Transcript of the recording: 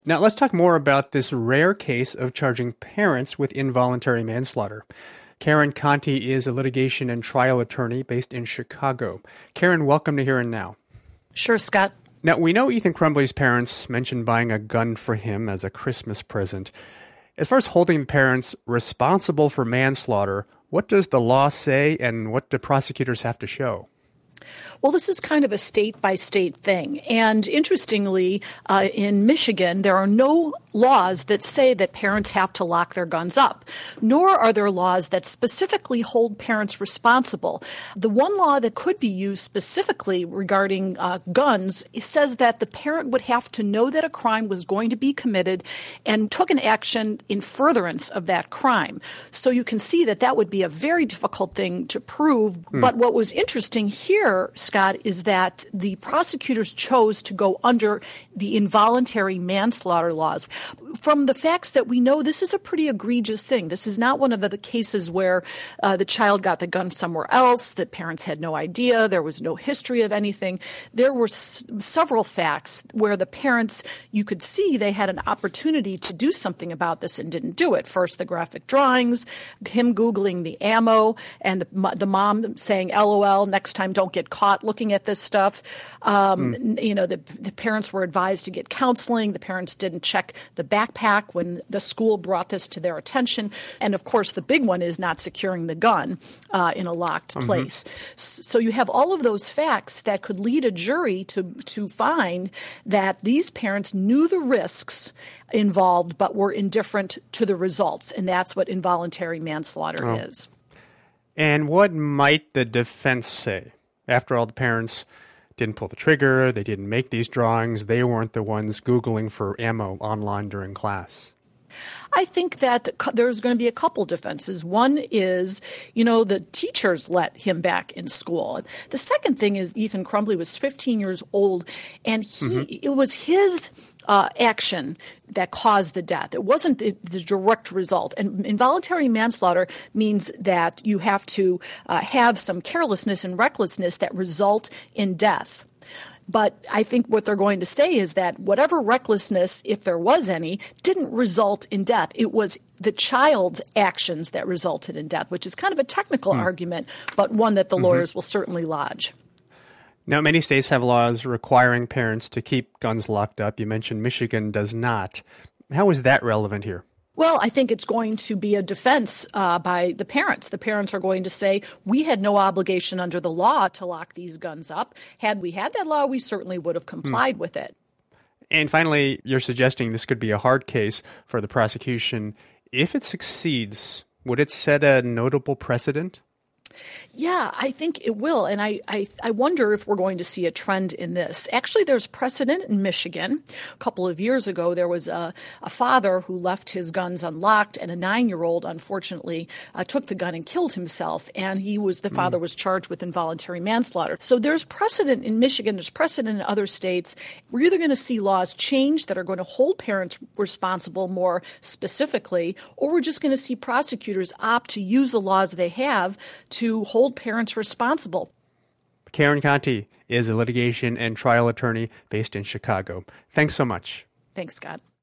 Now, let's talk more about this rare case of charging parents with involuntary manslaughter. Karen Conti is a litigation and trial attorney based in Chicago. Karen, welcome to Here and Now. Sure, Scott. Now, we know Ethan Crumbley's parents mentioned buying a gun for him as a Christmas present. As far as holding parents responsible for manslaughter, what does the law say and what do prosecutors have to show? Well, this is kind of a state-by-state thing. And interestingly, in Michigan, there are no laws that say that parents have to lock their guns up, nor are there laws that specifically hold parents responsible. The one law that could be used specifically regarding guns says that the parent would have to know that a crime was going to be committed and took an action in furtherance of that crime. So you can see that that would be a very difficult thing to prove. But what was interesting here, Scott, is that the prosecutors chose to go under the involuntary manslaughter laws. From the facts that we know, this is a pretty egregious thing. This is not one of the cases where the child got the gun somewhere else, that parents had no idea, there was no history of anything. There were several facts where the parents, you could see they had an opportunity to do something about this and didn't do it. First, the graphic drawings, him Googling the ammo, and the mom saying, LOL, next time don't get caught looking at this stuff. You know, the parents were advised to get counseling. The parents didn't check the backpack when the school brought this to their attention. And of course, the big one is not securing the gun in a locked place. So you have all of those facts that could lead a jury to find that these parents knew the risks involved but were indifferent to the results. And that's what involuntary manslaughter is. And what might the defense say? After all, the parents didn't pull the trigger, they didn't make these drawings, they weren't the ones Googling for ammo online during class. I think that there's going to be a couple defenses. One is, you know, the teachers let him back in school. The second thing is Ethan Crumbley was 15 years old, and it was his action that caused the death. It wasn't the direct result. And involuntary manslaughter means that you have to have some carelessness and recklessness that result in death. But I think what they're going to say is that whatever recklessness, if there was any, didn't result in death. It was the child's actions that resulted in death, which is kind of a technical argument, but one that the lawyers will certainly lodge. Now, many states have laws requiring parents to keep guns locked up. You mentioned Michigan does not. How is that relevant here? Well, I think it's going to be a defense by the parents. The parents are going to say, we had no obligation under the law to lock these guns up. Had we had that law, we certainly would have complied with it. And finally, you're suggesting this could be a hard case for the prosecution. If it succeeds, would it set a notable precedent? Yeah, I think it will. And I wonder if we're going to see a trend in this. Actually, there's precedent in Michigan. A couple of years ago, there was a father who left his guns unlocked, and a 9-year-old, unfortunately, took the gun and killed himself. And the father was charged with involuntary manslaughter. So there's precedent in Michigan. There's precedent in other states. We're either going to see laws change that are going to hold parents responsible more specifically, or we're just going to see prosecutors opt to use the laws they have to hold parents responsible. Karen Conti is a litigation and trial attorney based in Chicago. Thanks so much. Thanks, Scott.